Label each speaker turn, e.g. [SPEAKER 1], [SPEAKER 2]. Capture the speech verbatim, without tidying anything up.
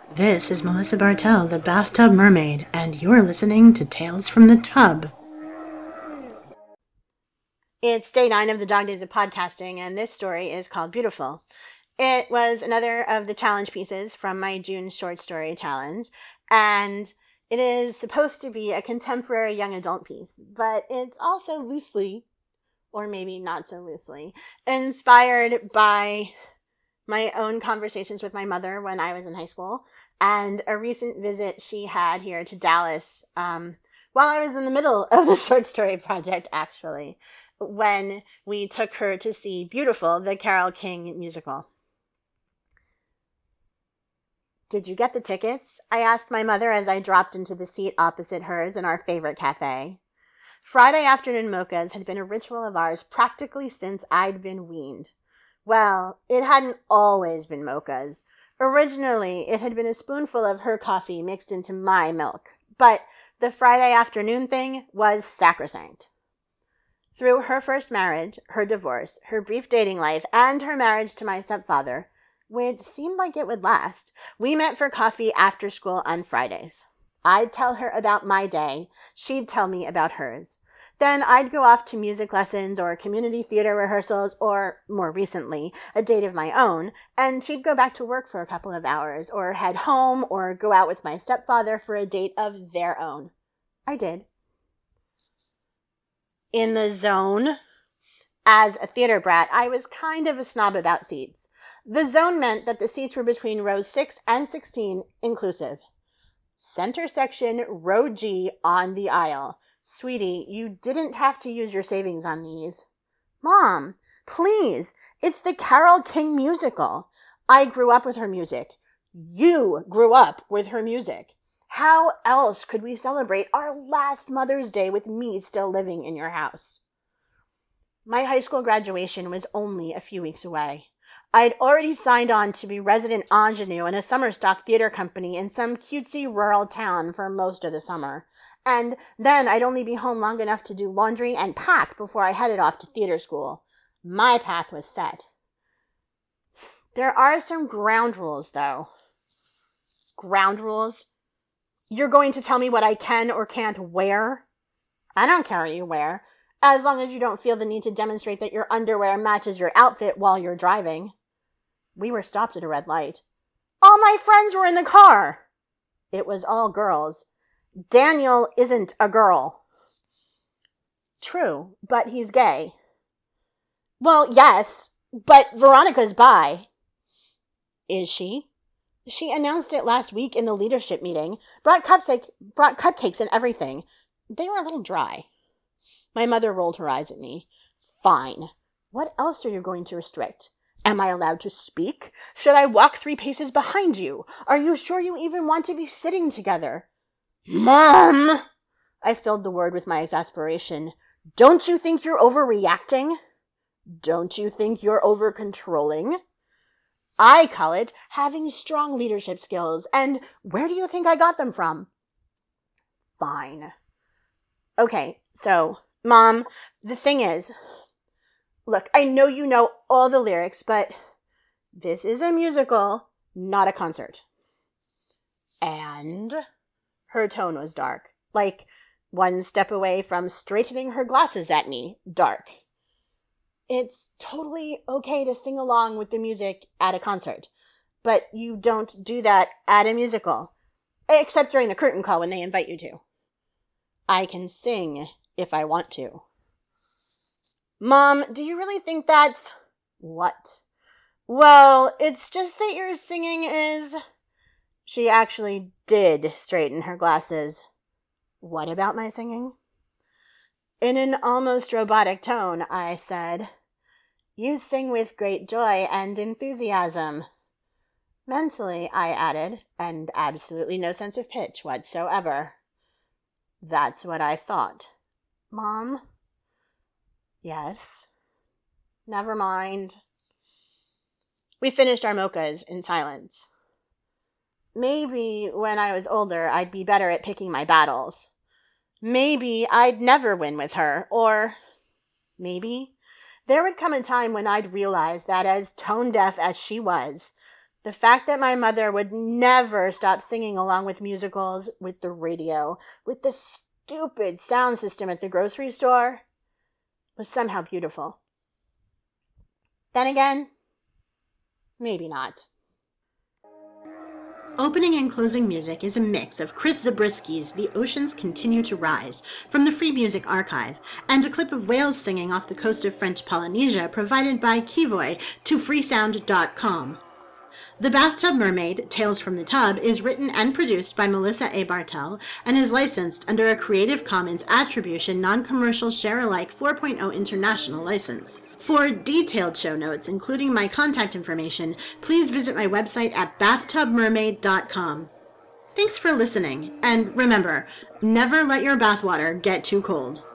[SPEAKER 1] This is Melissa Bartell, the Bathtub Mermaid, and you're listening to Tales from the Tub. It's day nine of the Dog Days of Podcasting, and this story is called Beautiful. It was another of the challenge pieces from my June short story challenge, and it is supposed to be a contemporary young adult piece, but it's also loosely, or maybe not so loosely, inspired by my own conversations with my mother when I was in high school, and a recent visit she had here to Dallas um, while I was in the middle of the short story project, actually, when we took her to see Beautiful, the Carole King musical. "Did you get the tickets?" I asked my mother as I dropped into the seat opposite hers in our favorite cafe. Friday afternoon mochas had been a ritual of ours practically since I'd been weaned. Well, it hadn't always been mochas. Originally, it had been a spoonful of her coffee mixed into my milk, but the Friday afternoon thing was sacrosanct. Through her first marriage, her divorce, her brief dating life, and her marriage to my stepfather, which seemed like it would last, we met for coffee after school on Fridays. I'd tell her about my day, she'd tell me about hers. Then I'd go off to music lessons or community theater rehearsals or, more recently, a date of my own, and she'd go back to work for a couple of hours or head home or go out with my stepfather for a date of their own. I did. In the zone, as a theater brat, I was kind of a snob about seats. The zone meant that the seats were between rows six and sixteen inclusive. Center section, row G on the aisle. Sweetie, you didn't have to use your savings on these. Mom, please, it's the Carole King musical. I grew up with her music. You grew up with her music. How else could we celebrate our last Mother's Day with me still living in your house? My high school graduation was only a few weeks away. I'd already signed on to be resident ingenue in a summer stock theater company in some cutesy rural town for most of the summer. And then I'd only be home long enough to do laundry and pack before I headed off to theater school. My path was set. There are some ground rules, though. Ground rules? You're going to tell me what I can or can't wear? I don't care what you wear, as long as you don't feel the need to demonstrate that your underwear matches your outfit while you're driving. We were stopped at a red light. All my friends were in the car. It was all girls. Daniel isn't a girl. True, but he's gay. Well, yes, but Veronica's bi. Is she? She announced it last week in the leadership meeting. Brought cupcake, brought cupcakes and everything. They were a little dry. My mother rolled her eyes at me. Fine. What else are you going to restrict? Am I allowed to speak? Should I walk three paces behind you? Are you sure you even want to be sitting together? Mom! I filled the word with my exasperation. Don't you think you're overreacting? Don't you think you're over-controlling? I call it having strong leadership skills, and where do you think I got them from? Fine. Okay, so, Mom, the thing is, look, I know you know all the lyrics, but this is a musical, not a concert. And her tone was dark, like one step away from straightening her glasses at me, dark. It's totally okay to sing along with the music at a concert, but you don't do that at a musical, except during the curtain call when they invite you to. I can sing if I want to. Mom, do you really think that's... What? Well, it's just that your singing is... She actually did straighten her glasses. What about my singing? In an almost robotic tone, I said, You sing with great joy and enthusiasm. Mentally, I added, and absolutely no sense of pitch whatsoever. That's what I thought. Mom? Yes. Never mind. We finished our mochas in silence. Maybe when I was older, I'd be better at picking my battles. Maybe I'd never win with her, or maybe there would come a time when I'd realize that as tone-deaf as she was, The fact that my mother would never stop singing along with musicals, with the radio, with the stupid sound system at the grocery store, was somehow beautiful. Then again, maybe not. Opening and closing music is a mix of Chris Zabrisky's The Oceans Continue to Rise from the Free Music Archive and a clip of whales singing off the coast of French Polynesia provided by Kivoy to freesound dot com. The Bathtub Mermaid, Tales from the Tub, is written and produced by Melissa A. Bartel and is licensed under a Creative Commons Attribution Non-Commercial Share-alike four point oh International License. For detailed show notes, including my contact information, please visit my website at bathtub mermaid dot com. Thanks for listening, and remember, never let your bathwater get too cold.